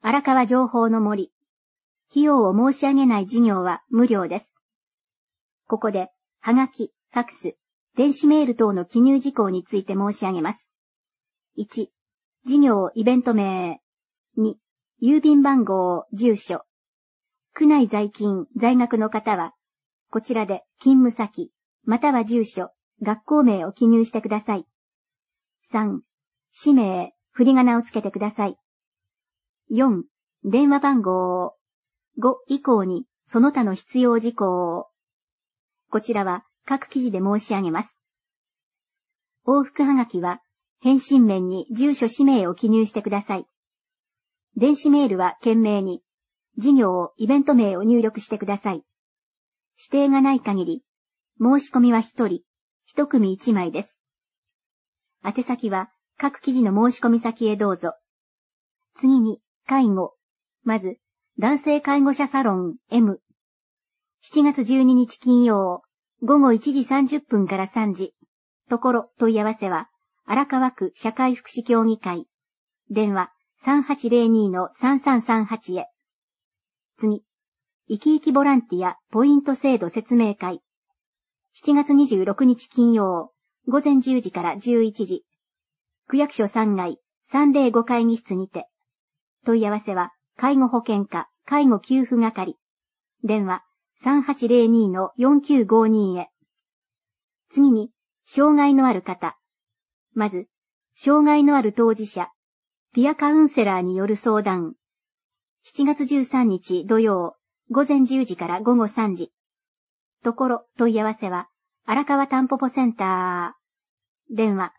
荒川情報の森。費用を申し上げない事業は無料です。ここで、はがき、ファクス、電子メール等の記入事項について申し上げます。1、事業イベント名。2、郵便番号、住所。区内在勤、在学の方は、こちらで勤務先、または住所、学校名を記入してください。3、氏名、振り仮名をつけてください。4、電話番号。5以降にその他の必要事項を。こちらは各記事で申し上げます。往復はがきは返信面に住所氏名を記入してください。電子メールは件名に事業イベント名を入力してください。指定がない限り申し込みは1人、1組1枚です。宛先は各記事の申し込み先へどうぞ。次に介護。まず男性介護者サロン M。7月12日金曜、午後1時30分から3時。ところ問い合わせは、荒川区社会福祉協議会。電話 3802-3338 へ。次、生き生きボランティアポイント制度説明会。7月26日金曜、午前10時から11時。区役所3階305会議室にて。問い合わせは、介護保険課、介護給付係。電話 3802-4952 へ。次に、障害のある方。まず、障害のある当事者、ピアカウンセラーによる相談。7月13日土曜、午前10時から午後3時。ところ、問い合わせは、荒川たんぽぽセンター。電話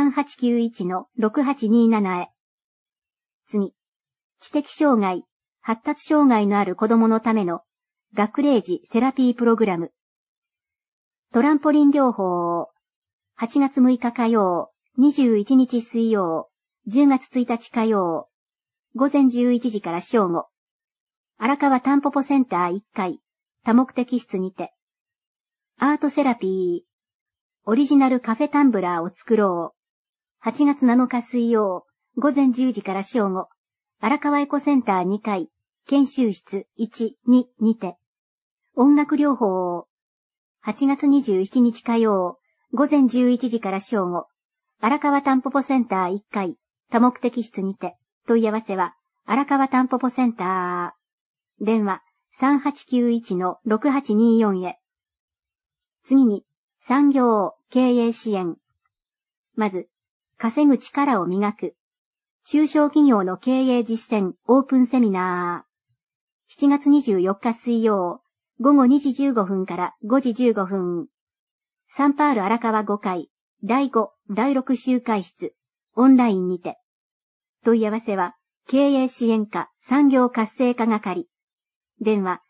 3891-6827 へ。次。知的障害、発達障害のある子供のための学齢児セラピープログラム。トランポリン療法。8月6日火曜、21日水曜、10月1日火曜、午前11時から正午。荒川たんぽぽセンター1階、多目的室にて。アートセラピー。オリジナルカフェタンブラーを作ろう。8月7日水曜、午前10時から正午。荒川エコセンター2階、研修室1、2にて。音楽療法。8月27日火曜、午前11時から正午。荒川たんぽぽセンター1階、多目的室にて。問い合わせは、荒川たんぽぽセンター。電話 3891-6824 へ。次に、産業、経営支援。まず、稼ぐ力を磨く。中小企業の経営実践オープンセミナー。7月24日水曜、午後2時15分から5時15分。サンパール荒川5階、第5、第6集会室、オンラインにて。問い合わせは、経営支援課産業活性化係。電話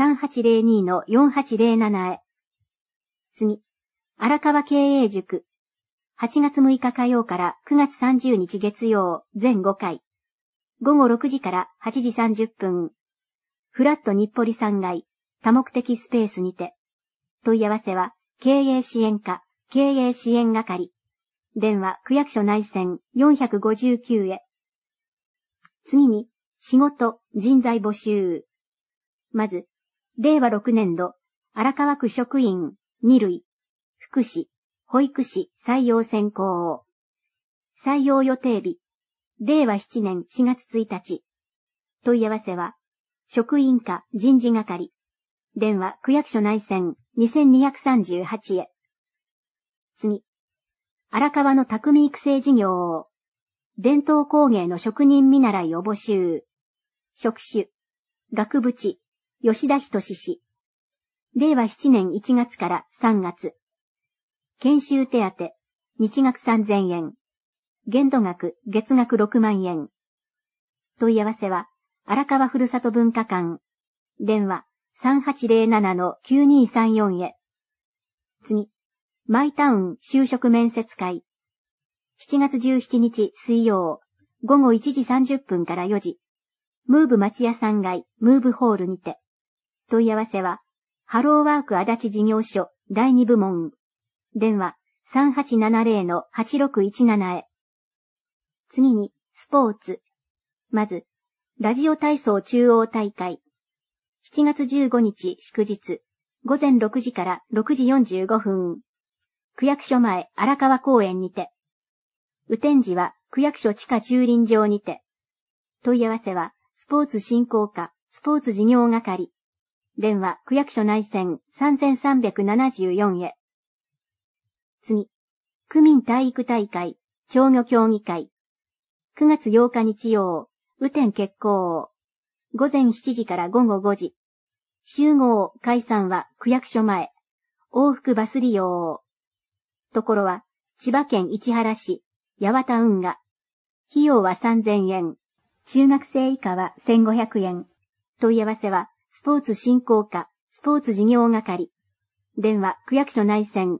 3802-4807 へ。次、荒川経営塾。8月6日火曜から9月30日月曜全5回。午後6時から8時30分。フラット日暮里3階、多目的スペースにて。問い合わせは、経営支援課、経営支援係。電話区役所内線459へ。次に、仕事、人材募集。まず、令和6年度、荒川区職員、2類、福祉、保育士採用選考。採用予定日、令和7年4月1日。問い合わせは、職員課人事係。電話区役所内線2238へ。次、荒川の匠育成事業。伝統工芸の職人見習いを募集。職種、額縁、吉田仁氏。令和7年1月から3月。研修手当、日額3000円。限度額、月額6万円。問い合わせは、荒川ふるさと文化館。電話、3807-9234へ。次、マイタウン就職面接会。7月17日水曜、午後1時30分から4時。ムーブ町屋3階、ムーブホールにて。問い合わせは、ハローワーク足立事業所第2部門。電話 3870-8617 へ。次に、スポーツ。まず、 ラジオ体操中央大会。7月15日祝日、午前6時から6時45分。区役所前荒川公園にて。雨天時は区役所地下駐輪場にて。問い合わせは、スポーツ振興課、スポーツ事業係。電話、区役所内線3374へ。次。区民体育大会、町魚協議会。9月8日日曜、雨天決行。午前7時から午後5時。集合、解散は区役所前。往復バス利用。ところは、千葉県市原市、八幡運河。費用は3000円。中学生以下は1500円。問い合わせは、スポーツ振興課、スポーツ事業係。電話、区役所内線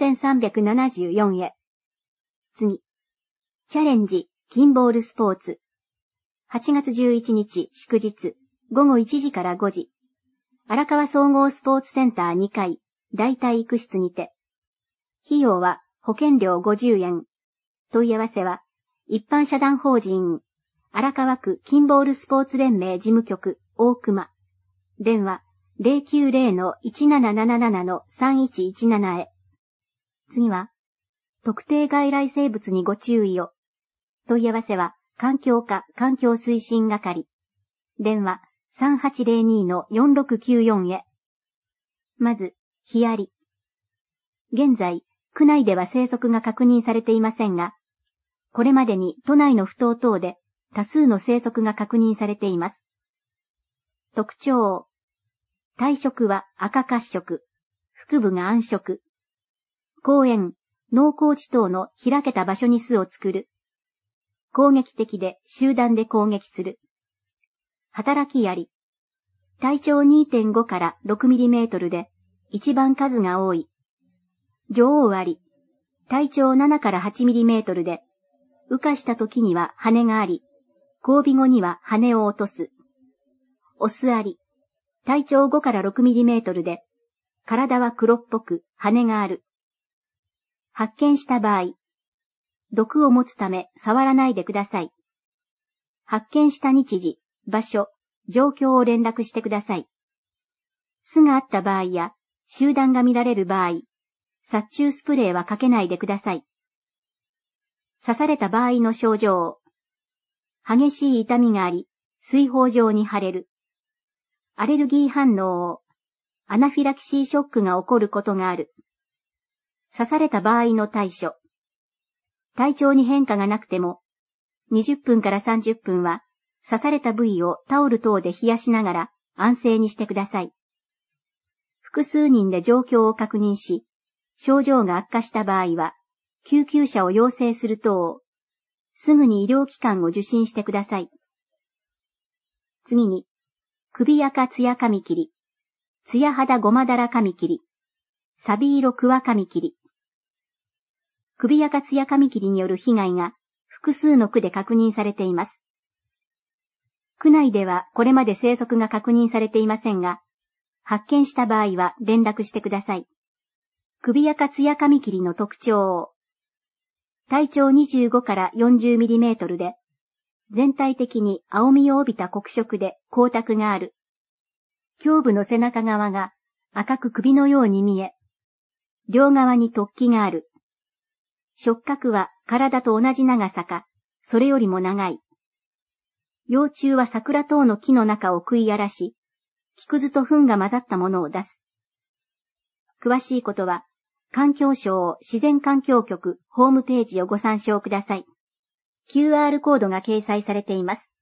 3374へ。次。チャレンジ、キンボールスポーツ。8月11日祝日、午後1時から5時。荒川総合スポーツセンター2階、大体育室にて。費用は保険料50円。問い合わせは、一般社団法人、荒川区キンボールスポーツ連盟事務局、大熊。電話、090-1777-3117へ。次は、特定外来生物にご注意を。問い合わせは、環境課環境推進係。電話、3802-4694へ。まず、ヒアリ。現在、区内では生息が確認されていませんが、これまでに都内の埠頭等で多数の生息が確認されています。特徴。体色は赤褐色、腹部が暗色。公園、農耕地等の開けた場所に巣を作る。攻撃的で集団で攻撃する。働きアリ。体長 2.5 から6ミリメートルで一番数が多い。女王アリ。体長7から8ミリメートルで羽化した時には羽があり、交尾後には羽を落とす。オスアリ。体長5から6ミリメートルで、体は黒っぽく羽がある。発見した場合、毒を持つため触らないでください。発見した日時、場所、状況を連絡してください。巣があった場合や、集団が見られる場合、殺虫スプレーはかけないでください。刺された場合の症状。激しい痛みがあり、水泡状に腫れる。アレルギー反応。アナフィラキシーショックが起こることがある。刺された場合の対処。体調に変化がなくても、20分から30分は刺された部位をタオル等で冷やしながら安静にしてください。複数人で状況を確認し、症状が悪化した場合は、救急車を要請する等、すぐに医療機関を受診してください。次に、首赤ツヤカミキリ、ツヤ肌ゴマダラカミキリ、サビ色クワカミキリ。首赤ツヤカミキリによる被害が複数の区で確認されています。区内ではこれまで生息が確認されていませんが、発見した場合は連絡してください。首赤ツヤカミキリの特徴。体長25から40ミリメートルで、全体的に青みを帯びた黒色で光沢がある。胸部の背中側が赤く首のように見え、両側に突起がある。触覚は体と同じ長さか、それよりも長い。幼虫は桜等の木の中を食い荒らし、木くずと糞が混ざったものを出す。詳しいことは、環境省自然環境局ホームページをご参照ください。QR コードが掲載されています。